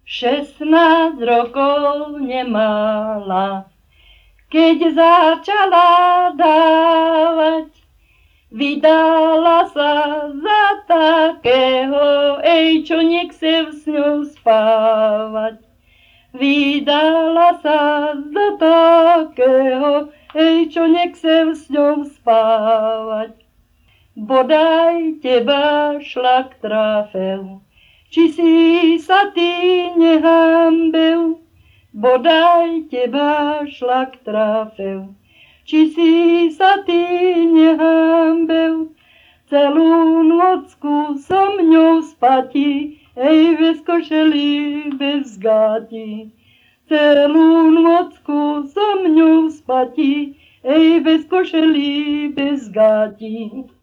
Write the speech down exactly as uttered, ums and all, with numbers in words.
šestnásť rokov nemala, keď začala dávať. Vydala sa za takého, ej, čo nechce s ňou spávať. Vydala sa za takého, ej, čo nechce s ňou spávať. Bodaj teba šlak trafil, či si sa ty nehambil. Bodaj teba šlak trafil, či si sa ty nehambil. Celú nocku som ňou spati, ej, bez košeli, bez gáti. Celú nocku som ňou spati, ej, bez košeli, bez gáti.